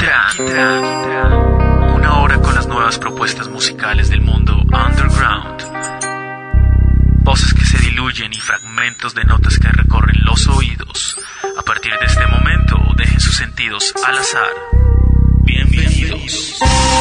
Una hora con las nuevas propuestas musicales del mundo underground. Voces que se diluyen y fragmentos de notas que recorren los oídos. A partir de este momento, dejen sus sentidos al azar. Bienvenidos.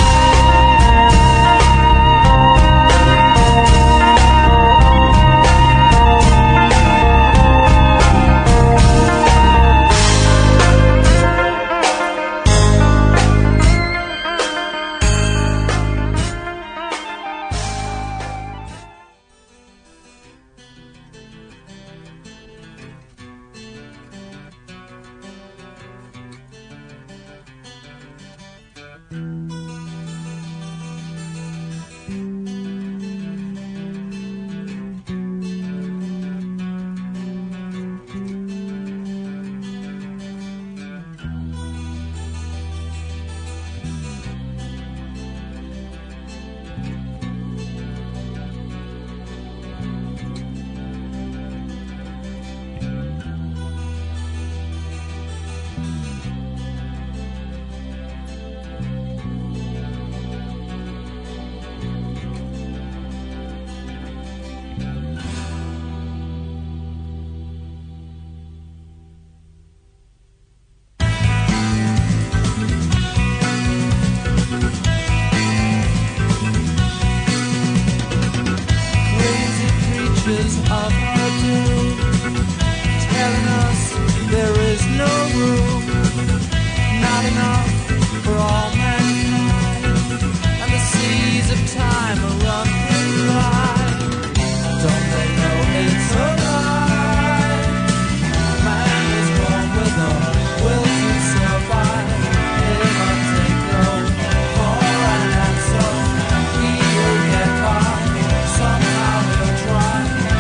Of her doom, telling us there is no room, not enough for all mankind, and the seas of time are running dry. Don't they know it's a lie? Man is born with a will to survive. He'll not take no for an answer. He will get by, somehow he'll try.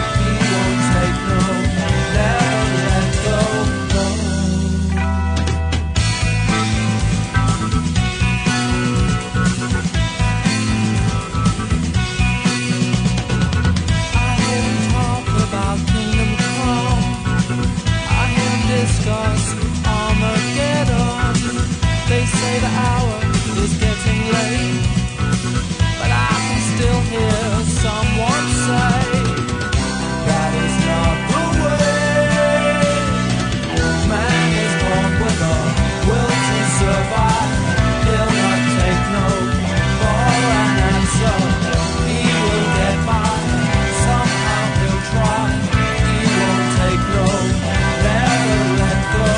Armageddon. They say the hour is getting late, but I can still hear someone say that is not the way. Man is born with a will to survive. He'll not take no for an answer. He will get by, somehow he'll try. He won't take no, never let go.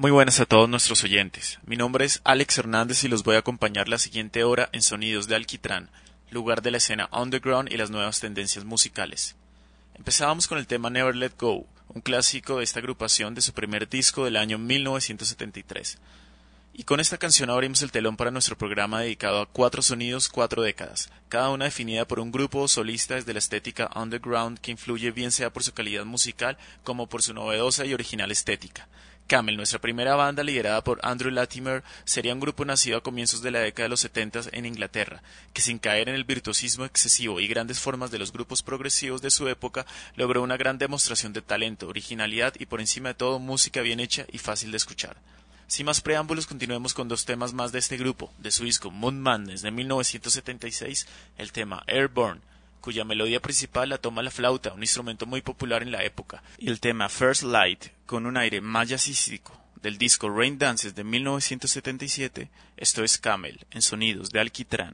Muy buenas a todos nuestros oyentes. Mi nombre es Alex Hernández y los voy a acompañar la siguiente hora en Sonidos de Alquitrán, lugar de la escena underground y las nuevas tendencias musicales. Empezábamos con el tema Never Let Go, un clásico de esta agrupación de su primer disco del año 1973. Y con esta canción abrimos el telón para nuestro programa dedicado a 4 sonidos, 4 décadas, cada una definida por un grupo o solista desde la estética underground que influye bien sea por su calidad musical como por su novedosa y original estética. Camel, nuestra primera banda liderada por Andrew Latimer, sería un grupo nacido a comienzos de la década de los 70 en Inglaterra, que sin caer en el virtuosismo excesivo y grandes formas de los grupos progresivos de su época, logró una gran demostración de talento, originalidad y por encima de todo música bien hecha y fácil de escuchar. Sin más preámbulos, continuemos con 2 temas más de este grupo, de su disco Moon Madness de 1976, el tema Airborne, cuya melodía principal la toma la flauta, un instrumento muy popular en la época, y el tema First Light, con un aire más jazzístico, del disco Rain Dances de 1977, esto es Camel, en Sonidos de Alquitrán.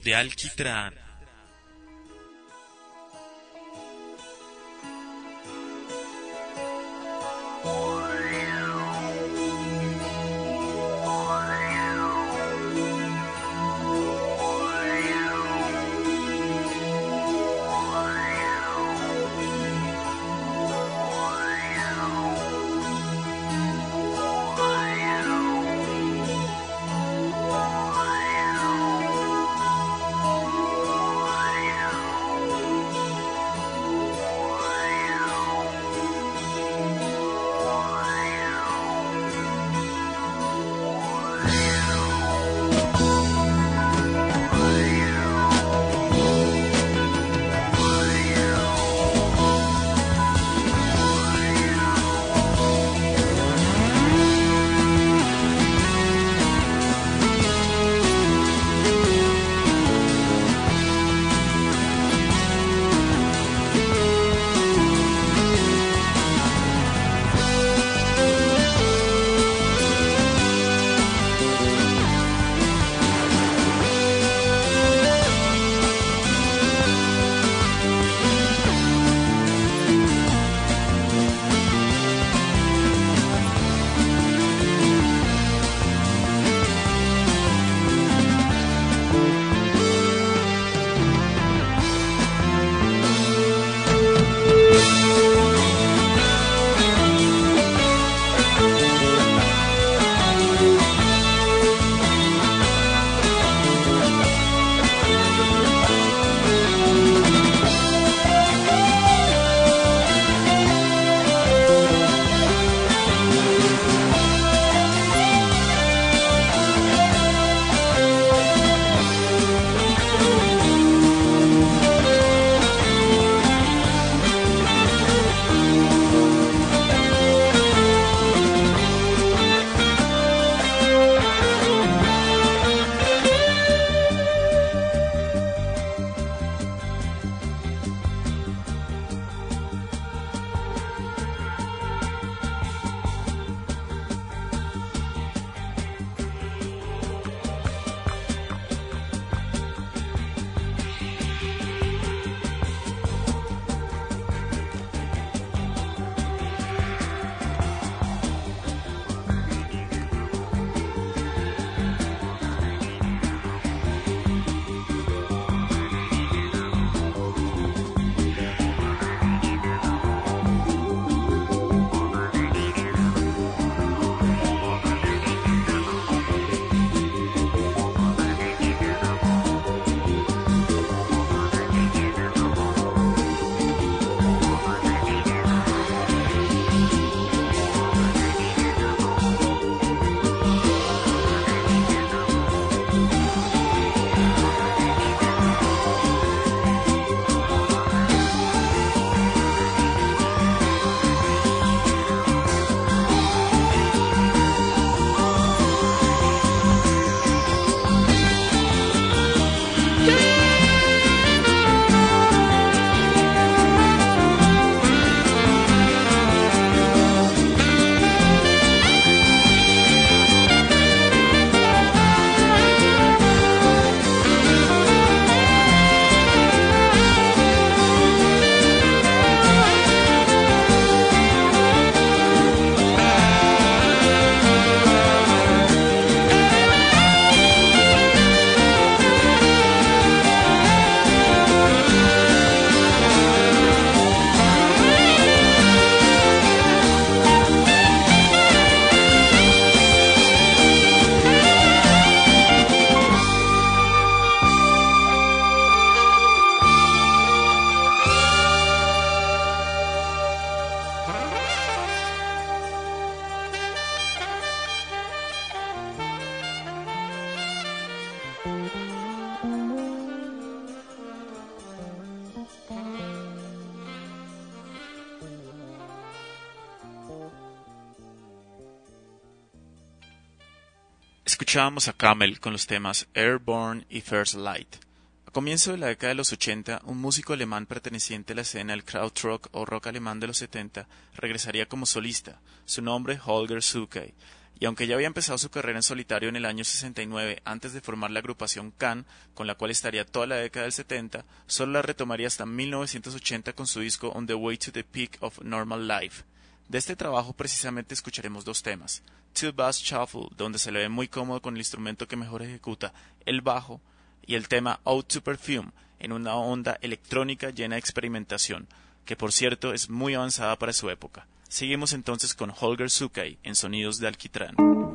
de alquitrán. Escuchábamos a Camel con los temas Airborne y First Light. A comienzo de la década de los 80, un músico alemán perteneciente a la escena del krautrock o rock alemán de los 70 regresaría como solista, su nombre Holger Zuckay, y aunque ya había empezado su carrera en solitario en el año 69 antes de formar la agrupación Can, con la cual estaría toda la década del 70, solo la retomaría hasta 1980 con su disco On the Way to the Peak of Normal Life. De este trabajo precisamente escucharemos dos temas: Two Bass Shuffle, donde se le ve muy cómodo con el instrumento que mejor ejecuta, el bajo, y el tema Ode to Perfume, en una onda electrónica llena de experimentación, que por cierto es muy avanzada para su época. Seguimos entonces con Holger Zucay en Sonidos de Alquitrán.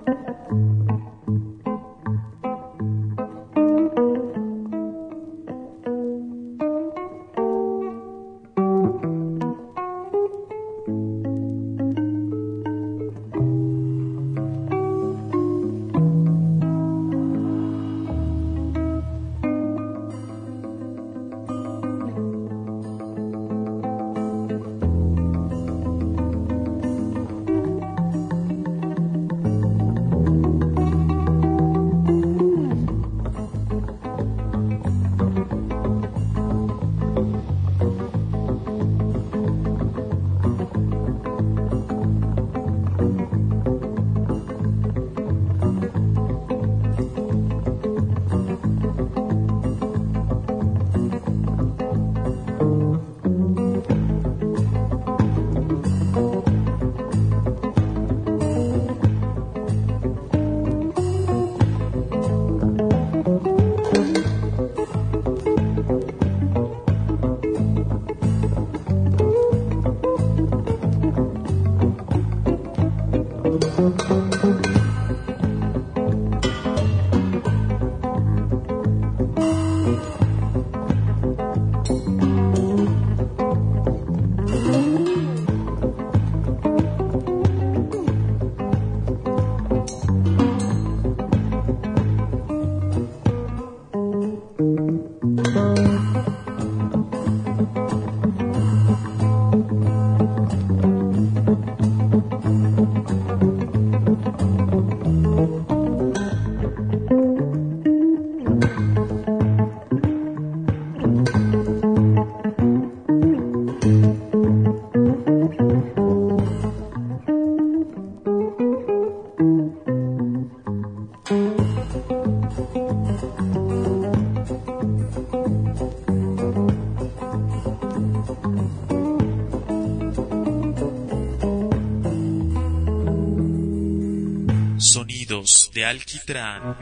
Sonidos de Alquitrán.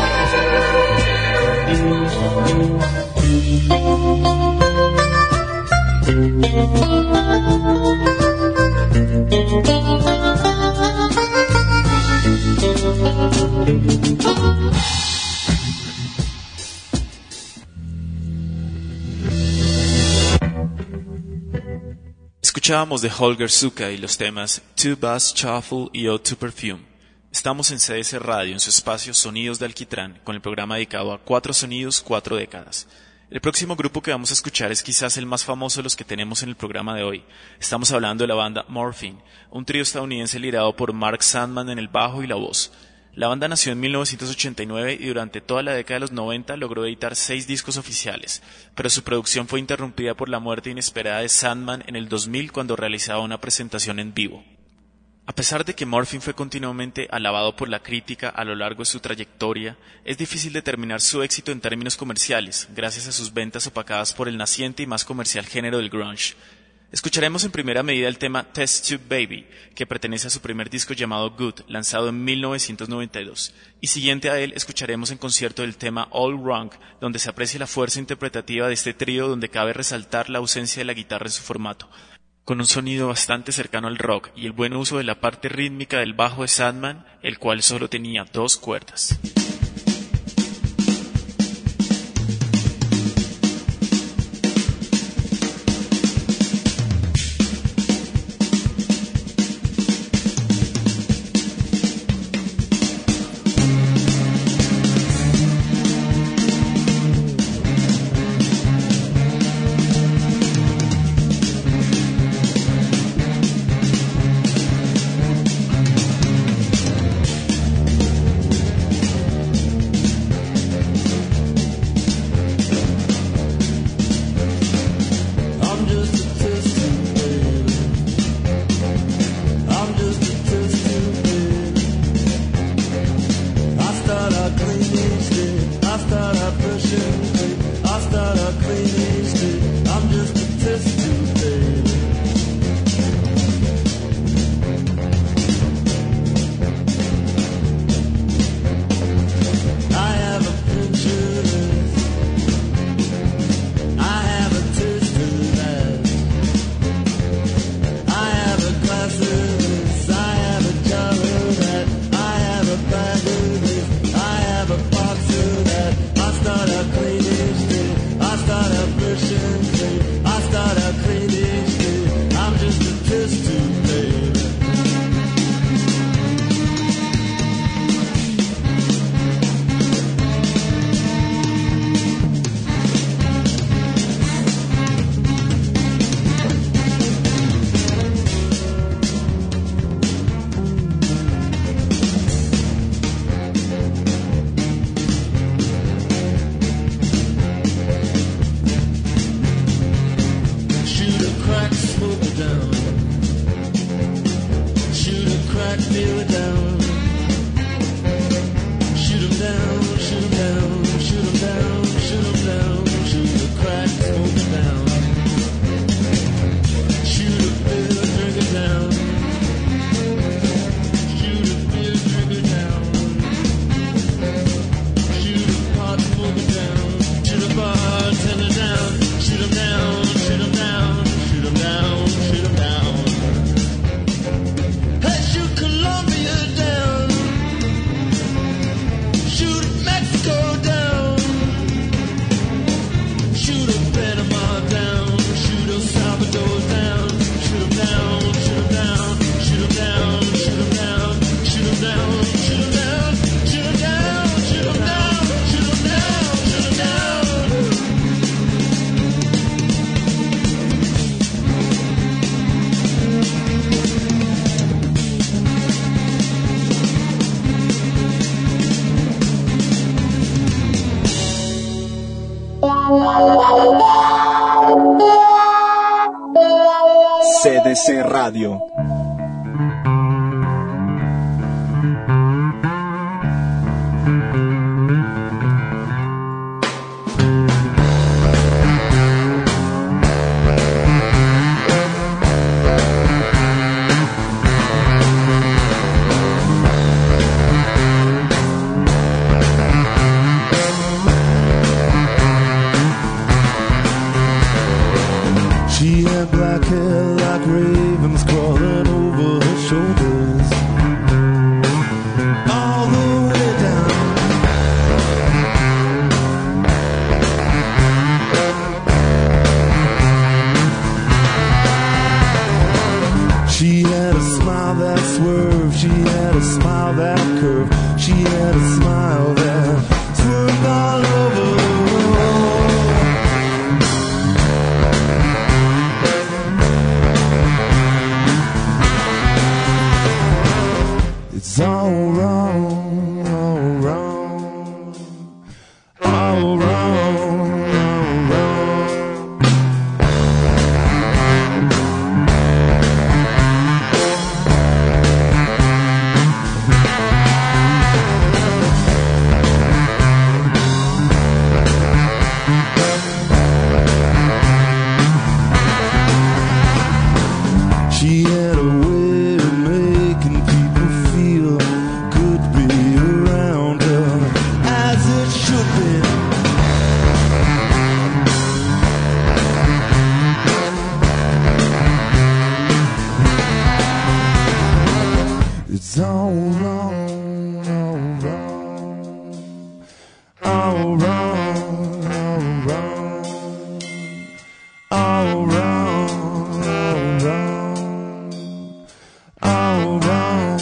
Escuchábamos de Holger Zucca y los temas To Bass Shuffle y Ode to Perfume. Estamos en CDC Radio, en su espacio Sonidos de Alquitrán, con el programa dedicado a 4 sonidos, 4 décadas. El próximo grupo que vamos a escuchar es quizás el más famoso de los que tenemos en el programa de hoy. Estamos hablando de la banda Morphine, un trío estadounidense liderado por Mark Sandman en el bajo y la voz. La banda nació en 1989 y durante toda la década de los 90 logró editar 6 discos oficiales, pero su producción fue interrumpida por la muerte inesperada de Sandman en el 2000 cuando realizaba una presentación en vivo. A pesar de que Morphine fue continuamente alabado por la crítica a lo largo de su trayectoria, es difícil determinar su éxito en términos comerciales, gracias a sus ventas opacadas por el naciente y más comercial género del grunge. Escucharemos en primera medida el tema Test Tube Baby, que pertenece a su primer disco llamado Good, lanzado en 1992. Y siguiente a él escucharemos en concierto el tema All Wrong, donde se aprecia la fuerza interpretativa de este trío, donde cabe resaltar la ausencia de la guitarra en su formato. Con un sonido bastante cercano al rock y el buen uso de la parte rítmica del bajo de Sandman, el cual solo tenía 2 cuerdas. CDC Radio. all wrong, all wrong, all wrong.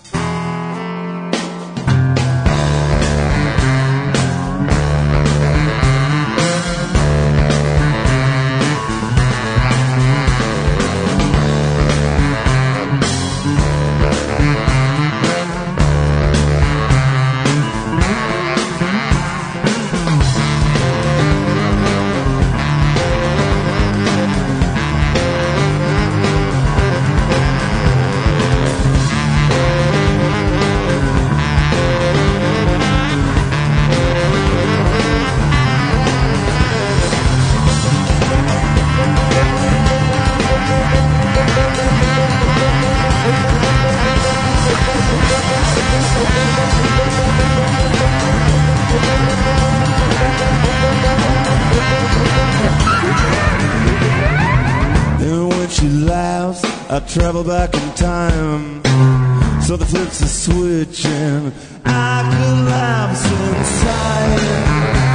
I travel back in time, so the flips are switching. I collapse inside.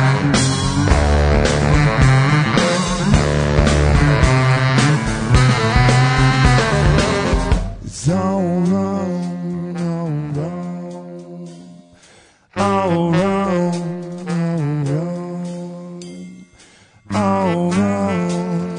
It's all wrong, all wrong, all wrong, all wrong, all wrong.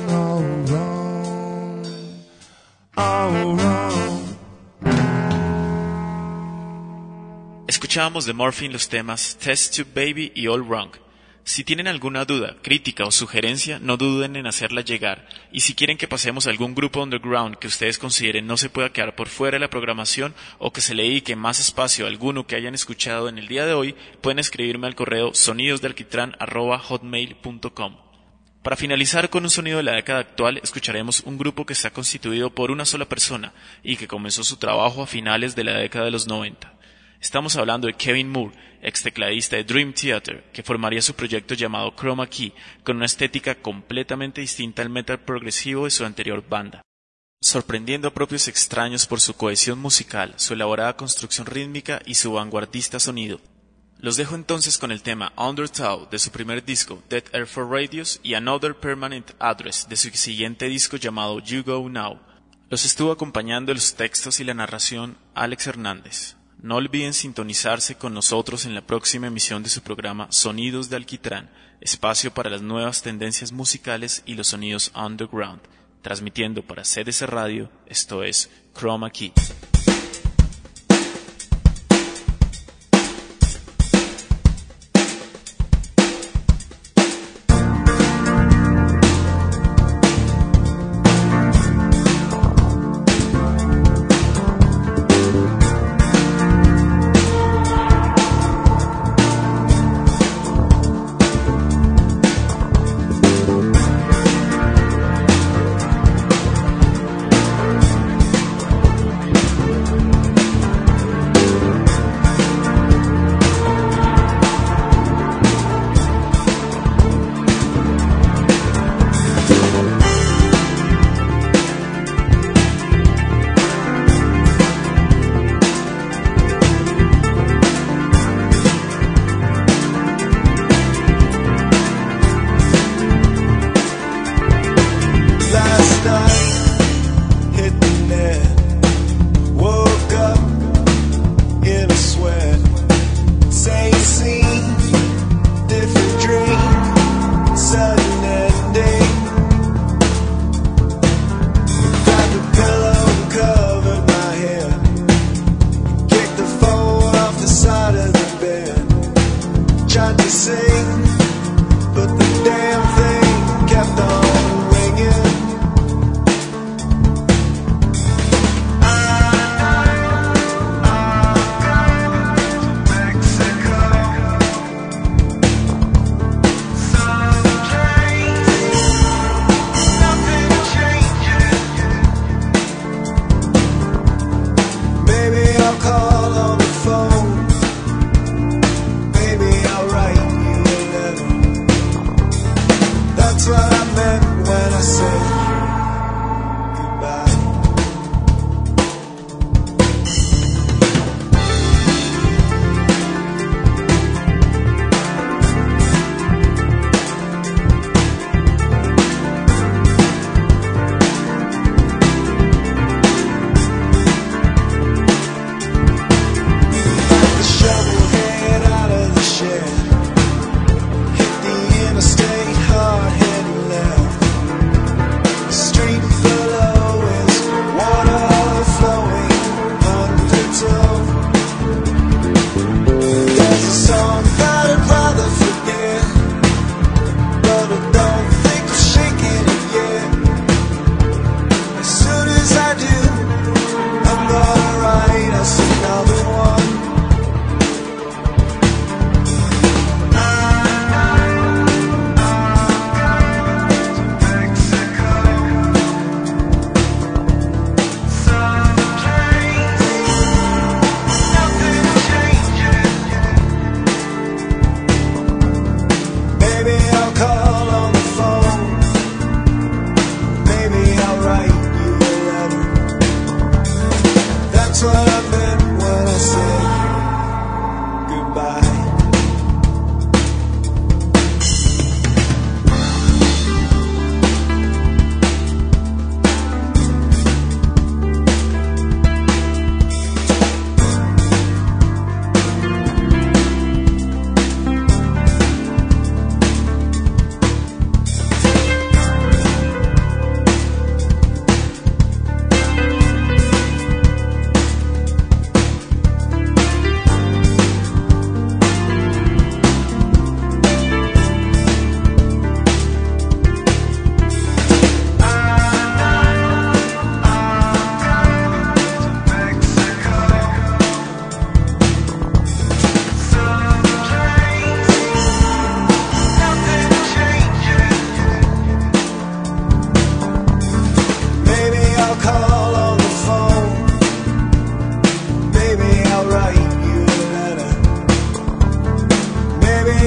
Escuchábamos de Morphine los temas Test Tube Baby y All Wrong. Si tienen alguna duda, crítica o sugerencia, no duden en hacerla llegar. Y si quieren que pasemos a algún grupo underground que ustedes consideren no se pueda quedar por fuera de la programación o que se le dedique más espacio a alguno que hayan escuchado en el día de hoy, pueden escribirme al correo sonidosdealquitrán@hotmail.com. Para finalizar con un sonido de la década actual, escucharemos un grupo que está constituido por una sola persona y que comenzó su trabajo a finales de la década de los 90. Estamos hablando de Kevin Moore, ex tecladista de Dream Theater, que formaría su proyecto llamado Chroma Key, con una estética completamente distinta al metal progresivo de su anterior banda. Sorprendiendo a propios extraños por su cohesión musical, su elaborada construcción rítmica y su vanguardista sonido. Los dejo entonces con el tema Undertow de su primer disco, Dead Air for Radios, y Another Permanent Address de su siguiente disco llamado You Go Now. Los estuvo acompañando en los textos y la narración Alex Hernández. No olviden sintonizarse con nosotros en la próxima emisión de su programa Sonidos de Alquitrán, espacio para las nuevas tendencias musicales y los sonidos underground. Transmitiendo para CDC Radio, esto es Chroma Key.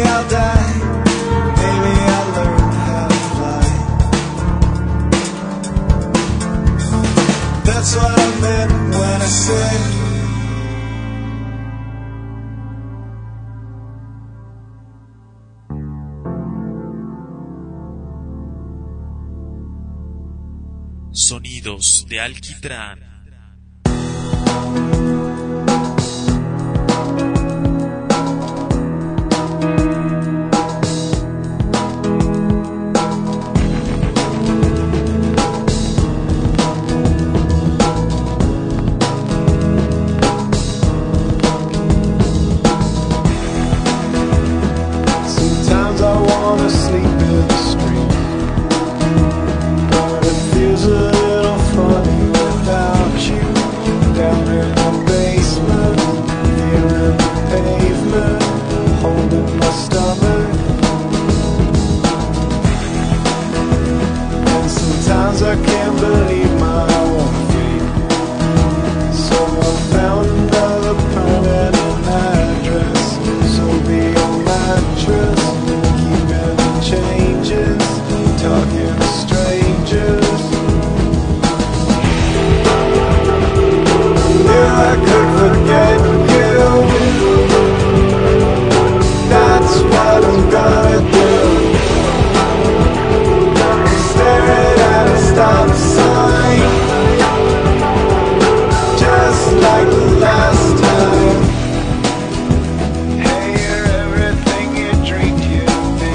I'll die. Maybe I'll learn how to fly. That's what I meant when I said Sonidos de alquitrán. sometimes I wanna sleep in the street, but it feels a little funny without you. Down in the basement, feeling the pavement, holding my stomach. And sometimes I can't believe my own fate, so I found another permanent address. So be your mattress, keeping the changes, talking to strangers. Knew I could forget you. That's what I'm gonna do. Staring at a stop sign, just like the last time. Hey, you're everything you dreamed you'd be.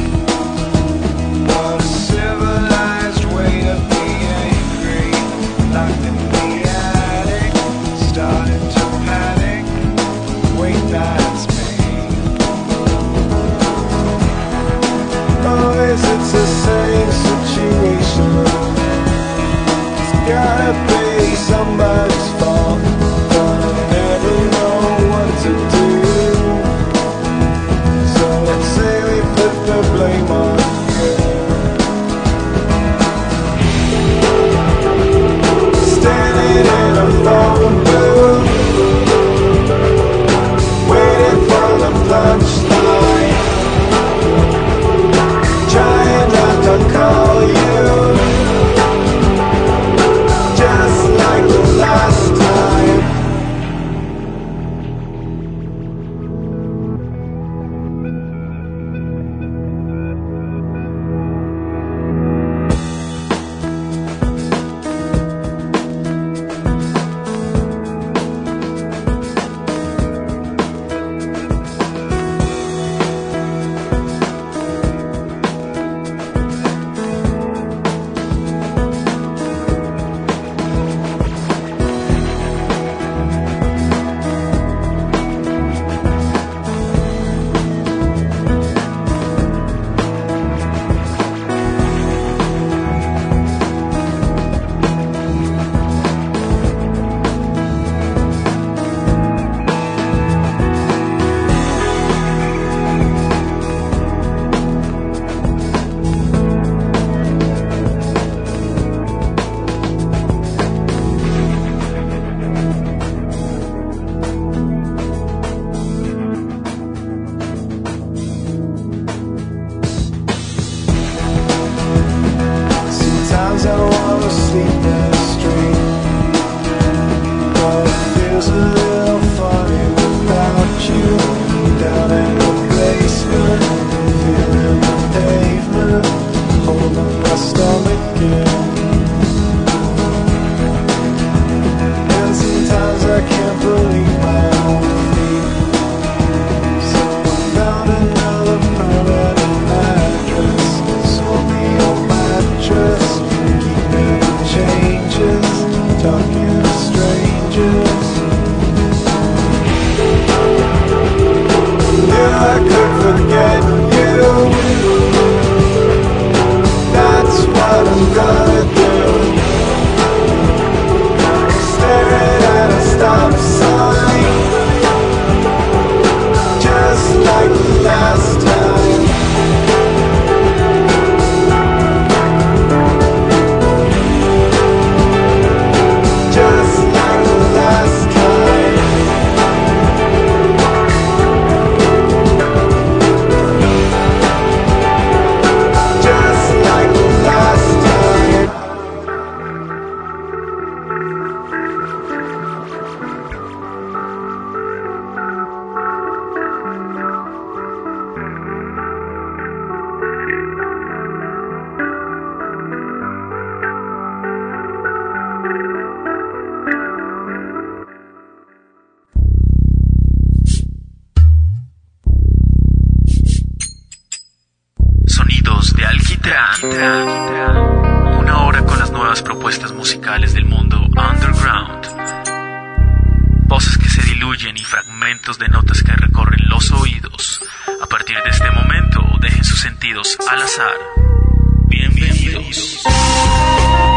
What a civilized way to be angry. Locked in the attic, starting to panic. Wait, that's me. Always it's the same situation. It's gotta be somebody's fault, but I never know what to do. So let's say we put the blame on you. Standing in a phone booth, waiting for the punchline, trying not to call you, just like the last time. Sometimes I wanna sleep in the street, but it feels a little funny without you. Down in the basement, feeling the pavement, holding my stomach in. And sometimes I can't believe my own feet, so I found another permanent address. So be your mattress, keeping the change. Una hora con las nuevas propuestas musicales del mundo underground. Voces que se diluyen y fragmentos de notas que recorren los oídos. A partir de este momento, dejen sus sentidos al azar. Bienvenidos.